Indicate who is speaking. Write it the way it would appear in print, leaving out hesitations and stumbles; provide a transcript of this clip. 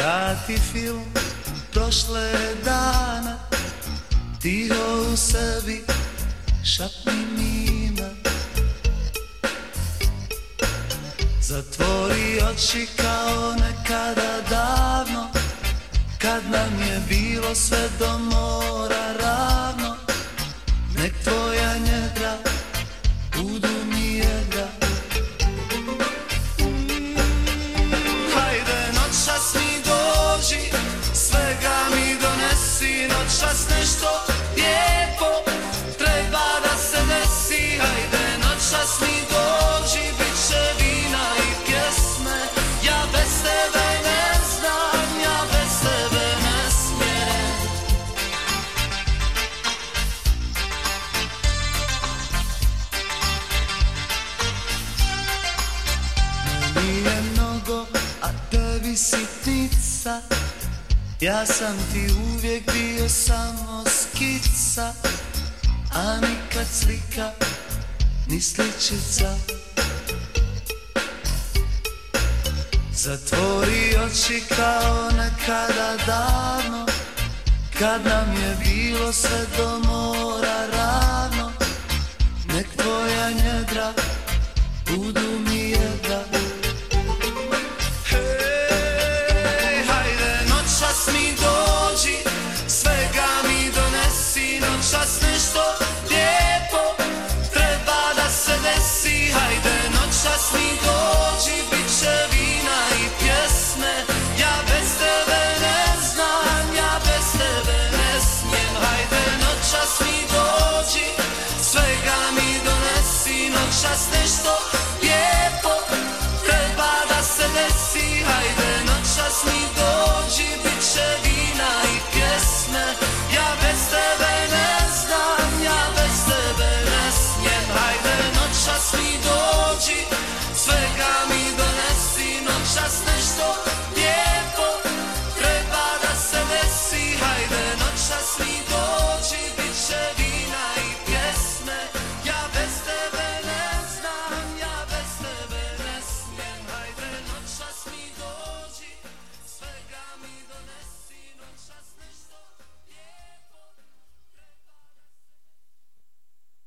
Speaker 1: Vrati film prošle dana, tiho u sebi šapni mi ime. Zatvori oči kao nekada davno, kad nam je bilo sve do mora ravno. Nek tvoja njedra budu mi jedra. Hajde noćas mi dođi, svega mi donesi, noćas nešto lijepo treba da se desi. Hajde noćas mi dođi, bit će vina i pjesme. Ja bez tebe ne znam, ja bez tebe ne smijem. Meni je mnogo, a tebi sitnica. Ja sam ti uvijek bio samo skica, a nikad slika, ni sličica. Zatvori oči kao nekada davno, kad nam je bilo sve do mora ravno. Nek tvoja njedra budu mi jedra. Hej, hajde noćas mi dođi, svega mi donesi, noćas nešto lijepo treba da se desi. Hajde noćas mi dođi, bit će vina i pjesme. Ja bez tebe ne znam, ja bez tebe ne smijem. Hajde noćas mi dođi, svega mi donesi, noćas nešto